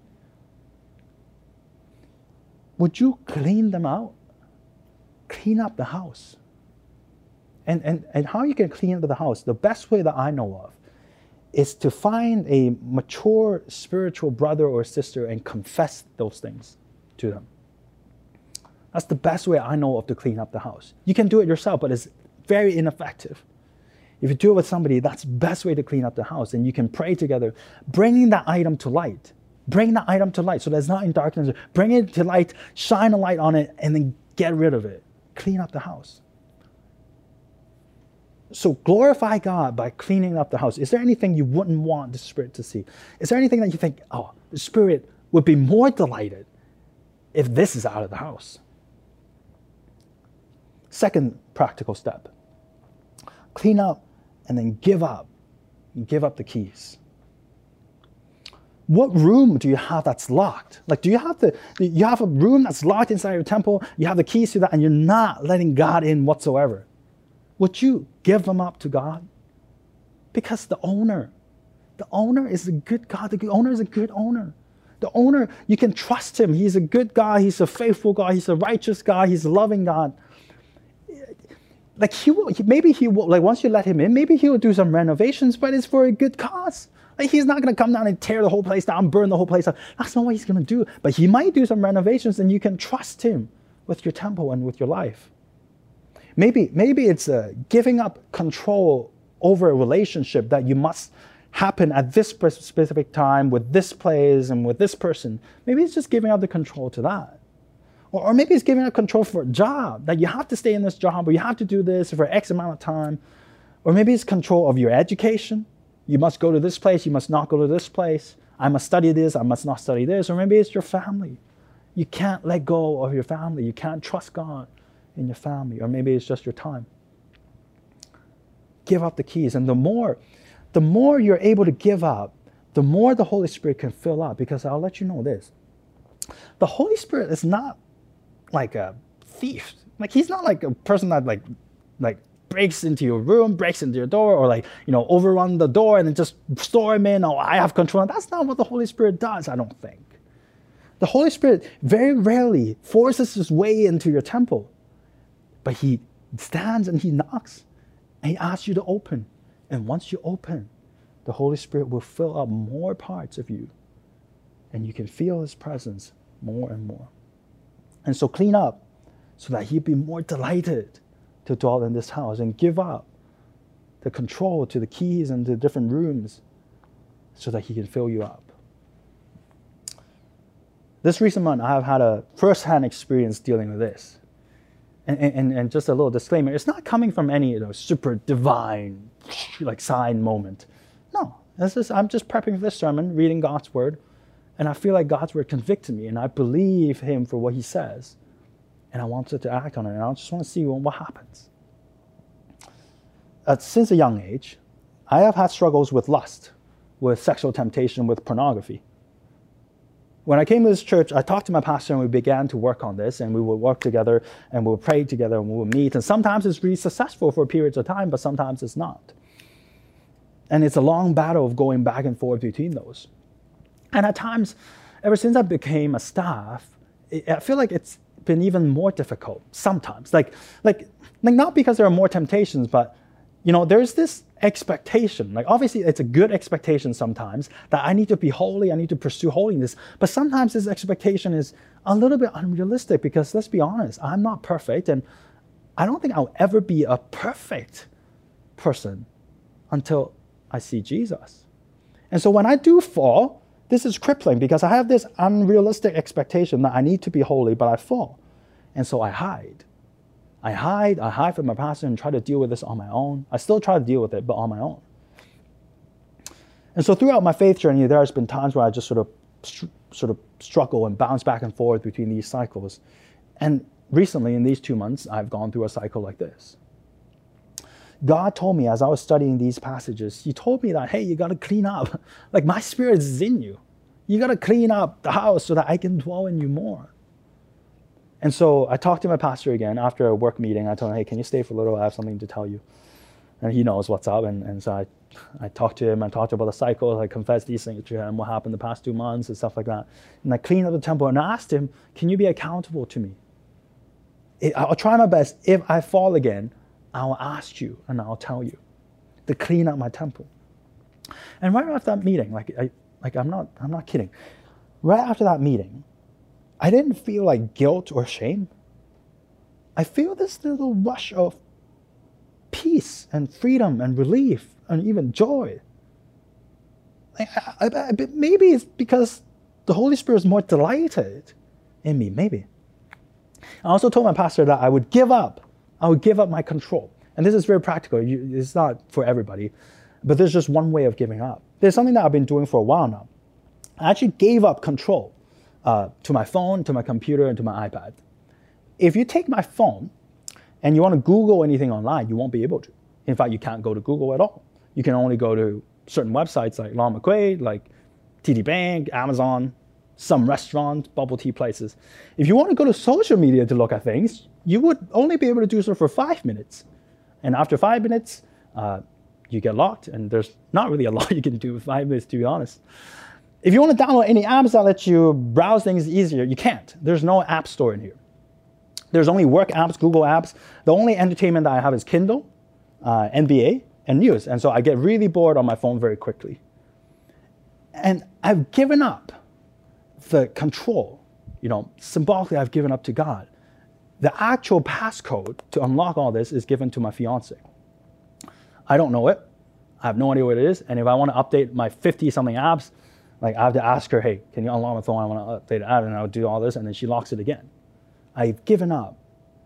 Would you clean them out? Clean up the house. And how you can clean up the house, the best way that I know of is to find a mature spiritual brother or sister and confess those things to them. That's the best way I know of to clean up the house. You can do it yourself, but it's very ineffective. If you do it with somebody, that's the best way to clean up the house. And you can pray together, bringing that item to light. Bring that item to light so that it's not in darkness. Bring it to light, shine a light on it, and then get rid of it. Clean up the house. So glorify God by cleaning up the house. Is there anything you wouldn't want the Spirit to see? Is there anything that you think, the Spirit would be more delighted if this is out of the house? Second practical step. Clean up and then give up. Give up the keys. What room do you have that's locked? Do you have a room that's locked inside your temple, you have the keys to that, and you're not letting God in whatsoever? Would you give them up to God? Because the owner is a good God. The owner is a good owner. The owner, you can trust him. He's a good God. He's a faithful God. He's a righteous God. He's a loving God. Maybe he will, once you let him in, maybe he will do some renovations, but it's for a good cause. He's not going to come down and tear the whole place down, burn the whole place down. That's not what he's going to do. But he might do some renovations, and you can trust him with your temple and with your life. Maybe it's giving up control over a relationship that you must happen at this specific time with this place and with this person. Maybe it's just giving up the control to that. Or maybe it's giving up control for a job, that you have to stay in this job or you have to do this for X amount of time. Or maybe it's control of your education. You must go to this place, you must not go to this place. I must study this, I must not study this. Or maybe it's your family. You can't let go of your family. You can't trust God in your family. Or maybe it's just your time. Give up the keys. And the more you're able to give up, the more the Holy Spirit can fill up. Because I'll let you know this. The Holy Spirit is not like a thief. He's not like a person that like breaks into your room, breaks into your door, or overrun the door and then just storm in. Oh, I have control. That's not what the Holy Spirit does, I don't think. The Holy Spirit very rarely forces his way into your temple, but he stands and he knocks and he asks you to open. And once you open, the Holy Spirit will fill up more parts of you, and you can feel his presence more and more. And so clean up so that he'd be more delighted to dwell in this house, and give up the control to the keys and the different rooms so that he can fill you up. This recent month, I have had a first-hand experience dealing with this. And just a little disclaimer, it's not coming from any super divine sign moment. No, I'm just prepping for this sermon, reading God's word, and I feel like God's word convicted me, and I believe him for what he says. And I wanted to act on it, and I just want to see what happens. Since a young age, I have had struggles with lust, with sexual temptation, with pornography. When I came to this church, I talked to my pastor, and we began to work on this, and we would work together, and we would pray together, and we would meet. And sometimes it's really successful for periods of time, but sometimes it's not. And it's a long battle of going back and forth between those. And at times, ever since I became a staff, I feel like it's been even more difficult sometimes. Like not because there are more temptations, but there's this expectation. Like obviously it's a good expectation sometimes that I need to be holy, I need to pursue holiness. But sometimes this expectation is a little bit unrealistic because let's be honest, I'm not perfect and I don't think I'll ever be a perfect person until I see Jesus. And so when I do fall, this is crippling because I have this unrealistic expectation that I need to be holy, but I fall. And so I hide. I hide from my pastor and try to deal with this on my own. I still try to deal with it, but on my own. And so throughout my faith journey, there has been times where I just sort of struggle and bounce back and forth between these cycles. And recently, in these 2 months, I've gone through a cycle like this. God told me as I was studying these passages, he told me that, hey, you got to clean up. Like my spirit is in you. You got to clean up the house so that I can dwell in you more. And so I talked to my pastor again after a work meeting. I told him, hey, can you stay for a little? I have something to tell you. And he knows what's up. And so I talked to him. I talked about the cycle. I confessed these things to him, what happened the past 2 months and stuff like that. And I cleaned up the temple and I asked him, can you be accountable to me? I'll try my best. If I fall again, I'll ask you and I'll tell you to clean up my temple. And right after that meeting, I'm not kidding. Right after that meeting, I didn't feel like guilt or shame. I feel this little rush of peace and freedom and relief and even joy. Maybe it's because the Holy Spirit is more delighted in me, maybe. I also told my pastor that I would give up my control. And this is very practical. It's not for everybody, but there's just one way of giving up. There's something that I've been doing for a while now. I actually gave up control to my phone, to my computer, and to my iPad. If you take my phone and you want to Google anything online, you won't be able to. In fact, you can't go to Google at all. You can only go to certain websites like Lon McQuaid, like TD Bank, Amazon, some restaurants, bubble tea places. If you want to go to social media to look at things, you would only be able to do so for 5 minutes. And after 5 minutes, you get locked, and there's not really a lot you can do with 5 minutes, to be honest. If you want to download any apps that let you browse things easier, you can't. There's no app store in here. There's only work apps, Google apps. The only entertainment that I have is Kindle, NBA, and news. And so I get really bored on my phone very quickly. And I've given up the control. Symbolically, I've given up to God. The actual passcode to unlock all this is given to my fiance. I don't know it. I have no idea what it is. And if I want to update my 50-something apps, I have to ask her, hey, can you unlock my phone? I want to update it, and I'll do all this, and then she locks it again. I've given up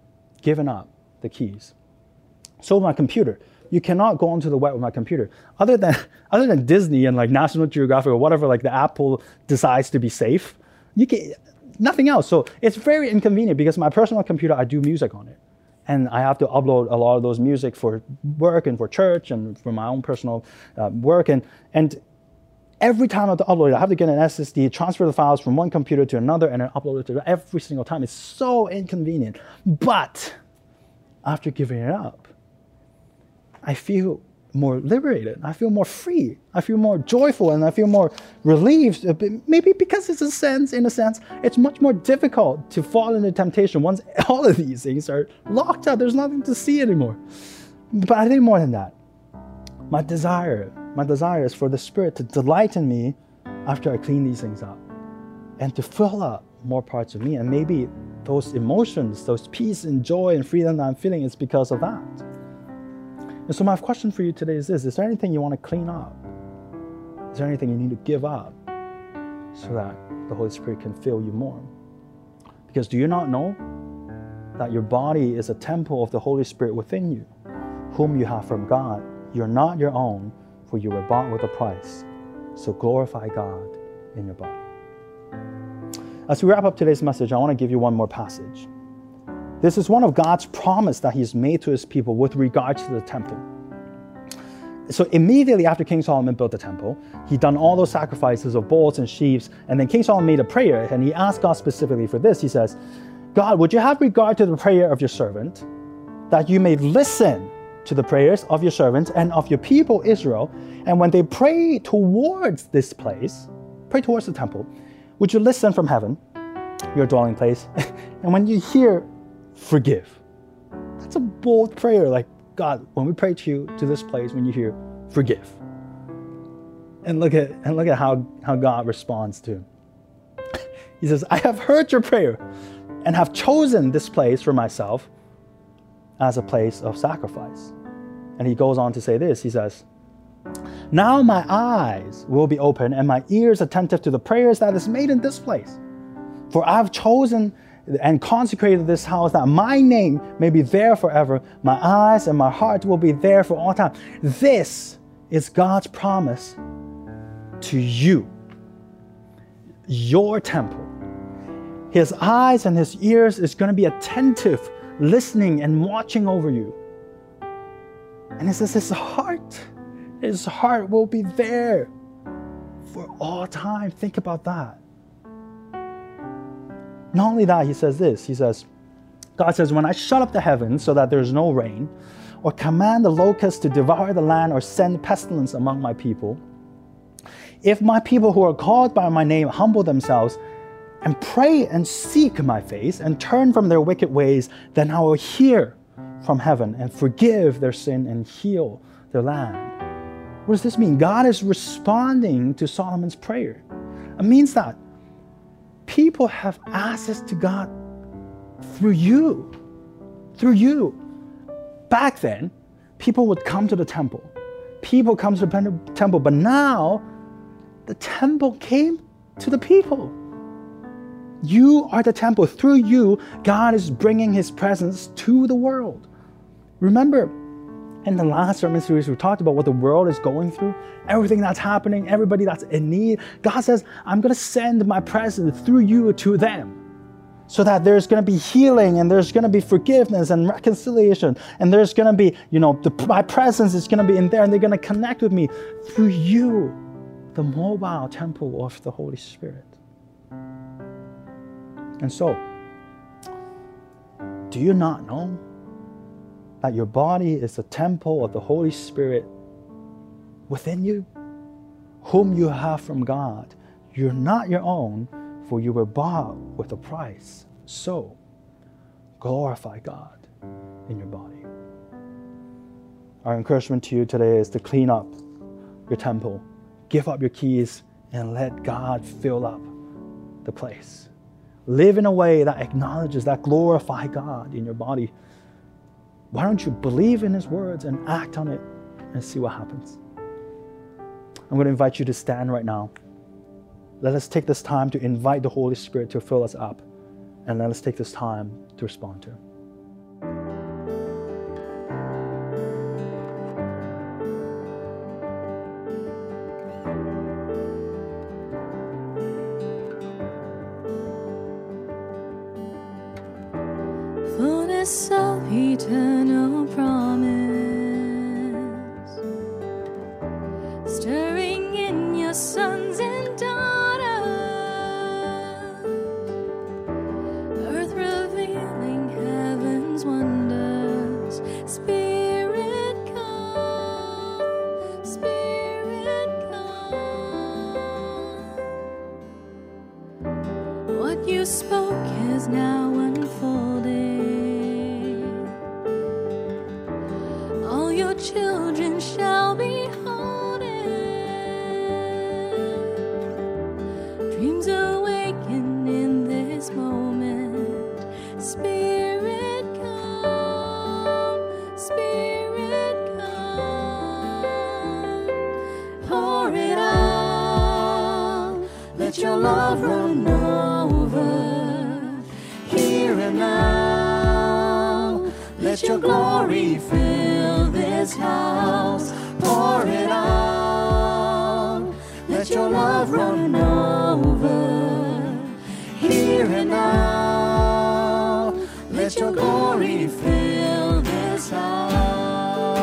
the keys. So with my computer, you cannot go onto the web with my computer. Other than Disney and National Geographic or whatever, the Apple decides to be safe, you can nothing else. So it's very inconvenient because my personal computer, I do music on it. And I have to upload a lot of those music for work and for church and for my own personal work. And every time I have to upload it, I have to get an SSD, transfer the files from one computer to another, and then upload it to every single time. It's so inconvenient. But after giving it up, I feel more liberated. I feel more free. I feel more joyful, and I feel more relieved. Maybe because in a sense, it's much more difficult to fall into temptation once all of these things are locked up. There's nothing to see anymore. But I think more than that. My desire is for the Spirit to delight in me after I clean these things up and to fill up more parts of me. And maybe those emotions, those peace and joy and freedom that I'm feeling is because of that. And so my question for you today is this. Is there anything you want to clean up? Is there anything you need to give up so that the Holy Spirit can fill you more? Because do you not know that your body is a temple of the Holy Spirit within you, whom you have from God? You're not your own, for you were bought with a price. So glorify God in your body. As we wrap up today's message, I want to give you one more passage. This is one of God's promise that he's made to his people with regards to the temple. So immediately after King Solomon built the temple, he'd done all those sacrifices of bulls and sheep, and then King Solomon made a prayer, and he asked God specifically for this. He says, God, would you have regard to the prayer of your servant, that you may listen to the prayers of your servants and of your people Israel, and when they pray towards this place, pray towards the temple. Would you listen from heaven, your dwelling place? And when you hear, forgive. That's a bold prayer. Like, God, when we pray to you, to this place, when you hear, forgive. And look at how God responds to him. He says, I have heard your prayer and have chosen this place for myself as a place of sacrifice. And he goes on to say this. He says, now my eyes will be open and my ears attentive to the prayers that is made in this place. For I have chosen and consecrated this house that my name may be there forever. My eyes and my heart will be there for all time. This is God's promise to you, your temple. His eyes and his ears is going to be attentive, listening and watching over you. And it says his heart will be there for all time. Think about that. Not only that, he says this. He says, God says, when I shut up the heavens so that there's no rain, or command the locusts to devour the land, or send pestilence among my people, if my people who are called by my name humble themselves and pray and seek my face and turn from their wicked ways, then I will hear from heaven and forgive their sin and heal their land. What does this mean? God is responding to Solomon's prayer. It means that people have access to God through you. Through you. Back then, people would come to the temple. People come to the temple, but now the temple came to the people. You are the temple. Through you, God is bringing his presence to the world. Remember, in the last sermon series, we talked about what the world is going through, everything that's happening, everybody that's in need. God says, I'm going to send my presence through you to them so that there's going to be healing and there's going to be forgiveness and reconciliation. And there's going to be, my presence is going to be in there and they're going to connect with me through you, the mobile temple of the Holy Spirit. And so, do you not know that your body is a temple of the Holy Spirit within you, whom you have from God? You're not your own, for you were bought with a price. So, glorify God in your body. Our encouragement to you today is to clean up your temple, give up your keys, and let God fill up the place. Live in a way that acknowledges, that glorify God in your body. Why don't you believe in his words and act on it and see what happens? I'm going to invite you to stand right now. Let us take this time to invite the Holy Spirit to fill us up. And let us take this time to respond to him. Fullness of eternal promise, stirring in your sons and daughters, earth revealing heaven's wonders. Spirit come, Spirit come. What you spoke is now unfolding. Children shall behold it. Dreams awaken in this moment. Spirit come, Spirit come. Pour it out, let your love run over. Here and now, let your glory fill this house. Pour it out, let your love run over. Here and now, let your glory fill this house.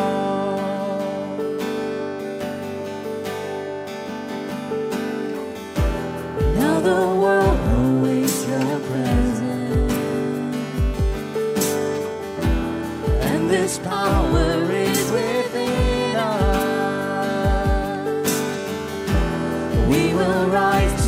Now the world awaits your presence, and this power is within us. We will rise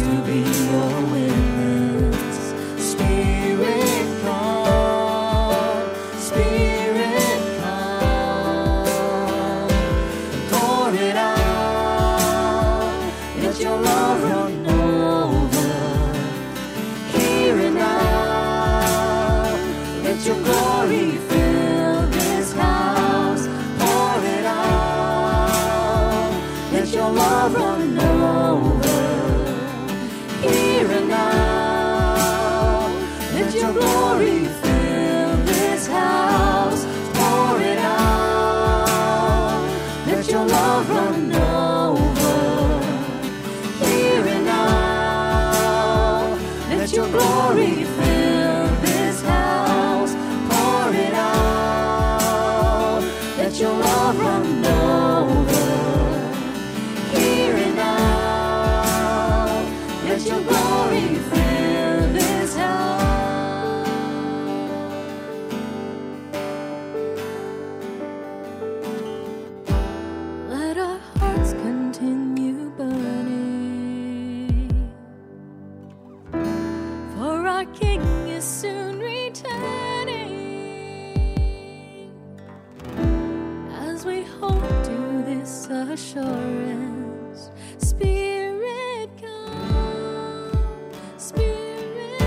Let your love run over here and now. Let your glory fill this house. Let our hearts continue burning, for our King is soon returning. As we hold to this assurance, Spirit come, Spirit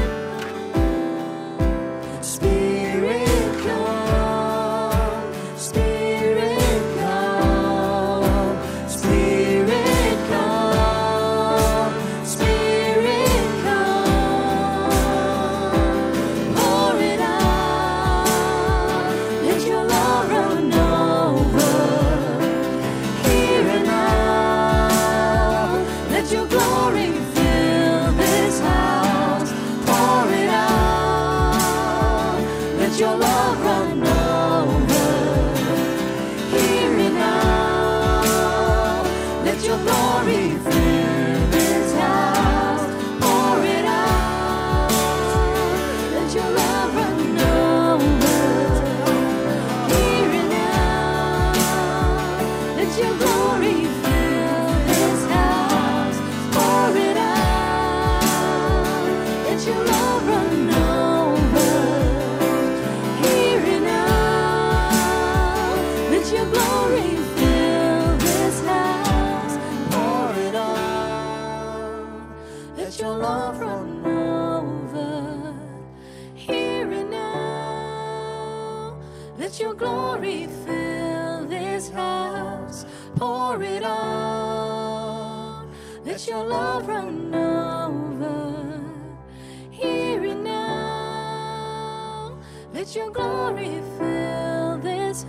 come, Spirit come, Spirit come, Spirit come, Spirit come. Pour it out, let your love run over here and now. Let your glory fill this house. Pour it out, let your love run over here and now. Let your glory fill this house. Pour it out, let your love run over here and now. Let your glory fill this house. Pour it out, let your love run over here and now. Let your glory fill this house. Pour it out, let your love run over here and now. Let your glory fill this house. Pour it out, let your love run over here and now. Let your glory fill this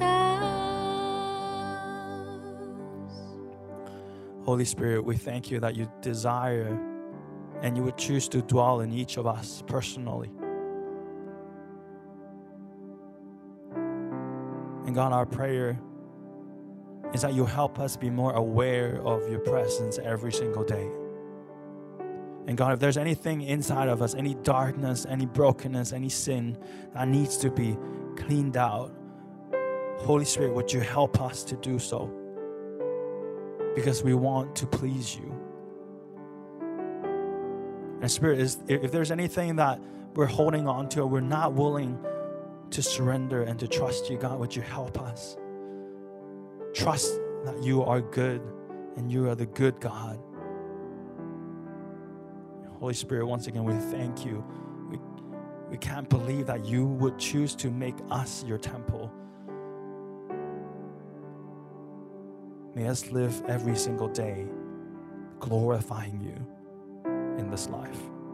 house. Holy Spirit, we thank you that you desire and you would choose to dwell in each of us personally. And God, our prayer is that you help us be more aware of your presence every single day. And God, if there's anything inside of us, any darkness, any brokenness, any sin that needs to be cleaned out, Holy Spirit, would you help us to do so? Because we want to please you. And Spirit, if there's anything that we're holding on to or we're not willing to surrender and to trust you, God, would you help us? Trust that you are good and you are the good God. Holy Spirit, once again, we thank you. We can't believe that you would choose to make us your temple. May us live every single day glorifying you in this life.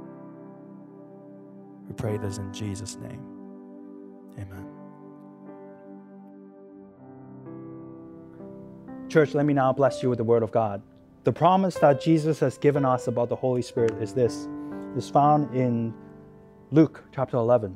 We pray this in Jesus' name. Amen. Church, let me now bless you with the word of God. The promise that Jesus has given us about the Holy Spirit is this. It's found in Luke chapter 11.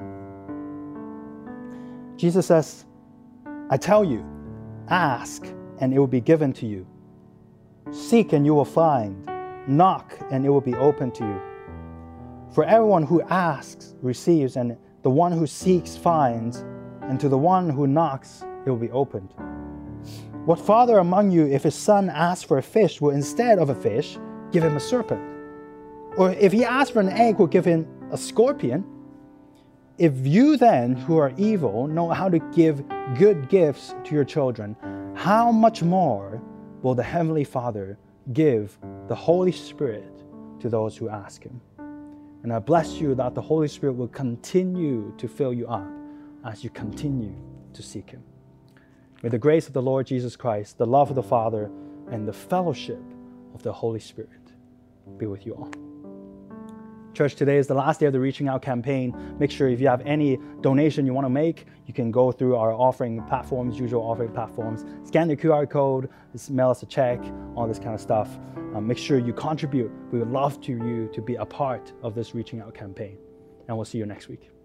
Jesus says, I tell you, ask and it will be given to you. Seek and you will find. Knock and it will be opened to you. For everyone who asks receives, and the one who seeks finds, and to the one who knocks it will be opened. What father among you, if his son asks for a fish, will instead of a fish give him a serpent? Or if he asks for an egg, will give him a scorpion? If you then, who are evil, know how to give good gifts to your children, how much more will the Heavenly Father give the Holy Spirit to those who ask him? And I bless you that the Holy Spirit will continue to fill you up as you continue to seek him. May the grace of the Lord Jesus Christ, the love of the Father, and the fellowship of the Holy Spirit be with you all. Church, today is the last day of the Reaching Out campaign. Make sure if you have any donation you want to make, you can go through our offering platforms, usual offering platforms, scan the QR code, mail us a check, all this kind of stuff. Make sure you contribute. We would love you to be a part of this Reaching Out campaign. And we'll see you next week.